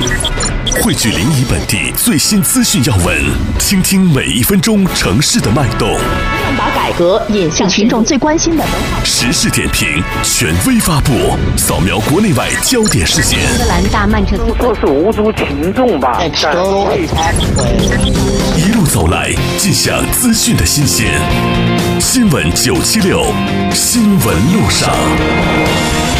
汇聚临沂本地最新资讯要闻，倾听每一分钟城市的脉动， 把改革引向群众最关心的文化。 时事点评，权威发布，扫描国内外焦点事件。 英格兰大曼彻斯特说是无足轻重吧。 一路走来，尽享资讯的新鲜。新闻976，新闻路上。